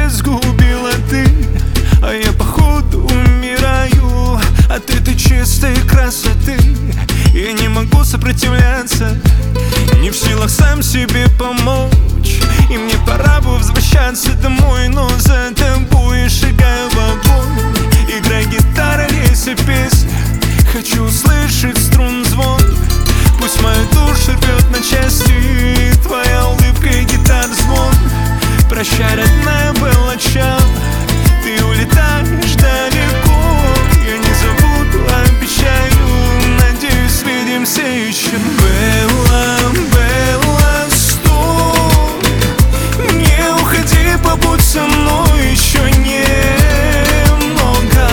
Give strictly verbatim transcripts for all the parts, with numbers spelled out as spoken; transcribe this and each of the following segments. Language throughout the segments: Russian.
сгубила ты, а я походу умираю от этой чистой красоты. Я не могу сопротивляться, не в силах сам себе помочь, и мне пора бы возвращаться домой, но за тобой шагаю в огонь. Играй гитара, лейся песня, хочу услышать струн звон. Пусть мою душу рвет на части твоя улыбка и гитар звон. Прощай, родная, был начало, ты улетаешь далеко. Я не забуду, обещаю, надеюсь, свидимся еще. Белла, Белла, стой, не уходи, побудь со мной еще немного.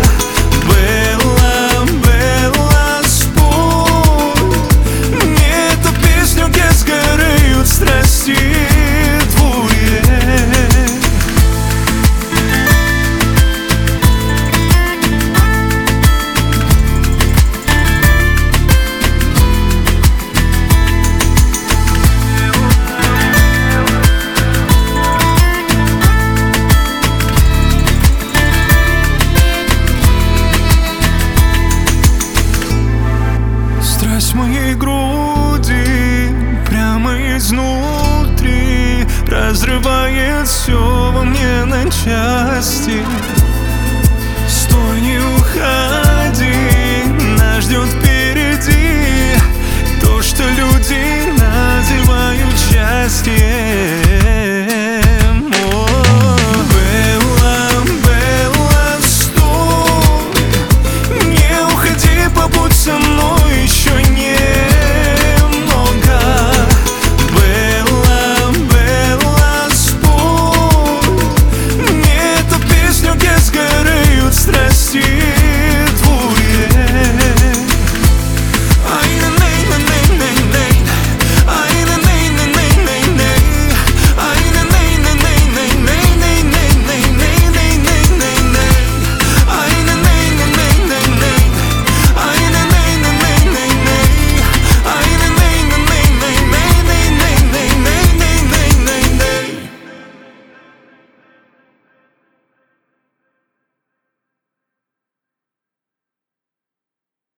Белла, Белла, спой мне эту песню, где сгорают страсти твои. Страсть моей груди прямо изнутри разрывает все во мне на части.